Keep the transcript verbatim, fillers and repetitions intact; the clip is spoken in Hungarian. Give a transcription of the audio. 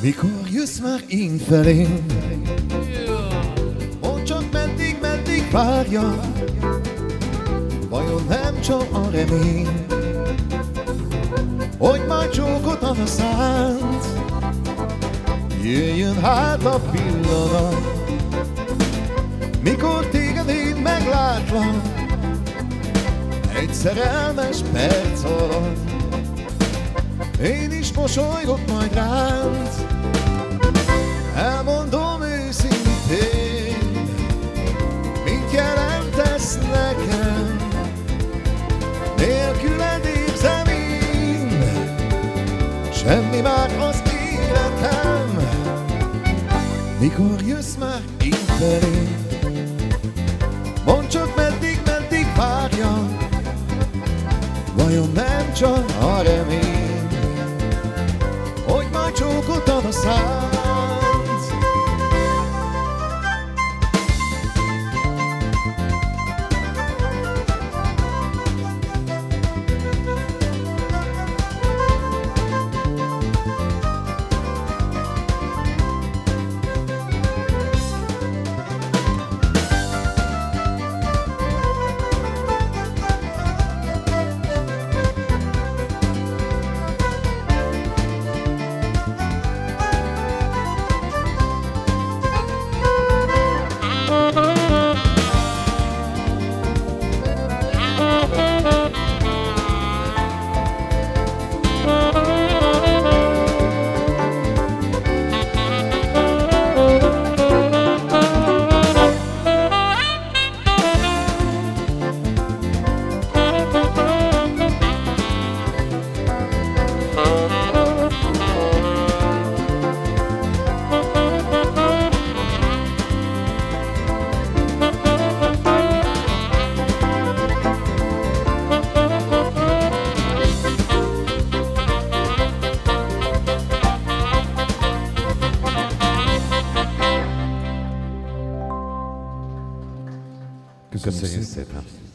Mikor jössz már én felém? Mondd csak meddig, meddig várja, vajon nem csak a remény, hogy majd csókot ad a szánt. Jöjjön hát a pillanat, mikor téged én meglátlak, egy szerelmes perc alatt én is mosolygok majd rád. Elmondom őszintén, mit jelentesz nekem, nélküled érzem én semmi már az életem. Mikor jössz már én felém? Mondd csak meddig, meddig várja, vajon nem csak a remény, hogy majd csókot ad a szád. Köszönjük szépen!